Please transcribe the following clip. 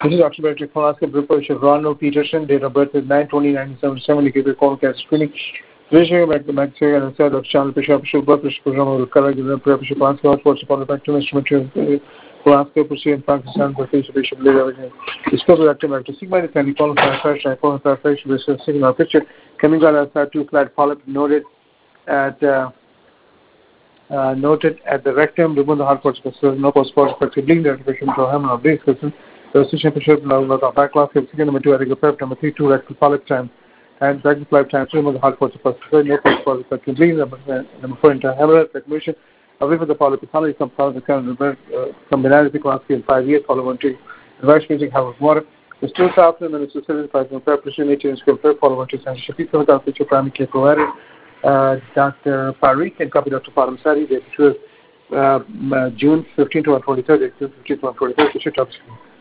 This is Dr. Colonoscopy report of Ronald Peterson, date of birth is 9/20/1977, indicated colon cancer screening. Registering bacteria and inside of channel pressure, blood pressure, program will correct the pressure, colonoscopy, force upon the bacterium instrument, colonoscopy, procedure, and Pakistan, for patient, later. Discover active sigma, and colon clarification, this is a signal picture. Coming out outside two flat polyp noted at the rectum, remove the hard parts, no post-post, bleeding, activation, prohammer, of base, the temperature of backlog, number 2, adequate number 3, 2 rectal polyp time, and rectal polyp time, remove the hard parts, no post-post, bleeding, number 4, intrahepatic recognition, away from the polyp, economy, some polyp, combinality colonoscopy in 5 years, follow 1 2, advice using half of water. The stool after and the 75 pressure, 18 inch, follow 1 2, censorship, feature primary care provider. Dr. Parikh and copy Dr. Paramsari, June 15 to 143rd, June 15 to 143rd,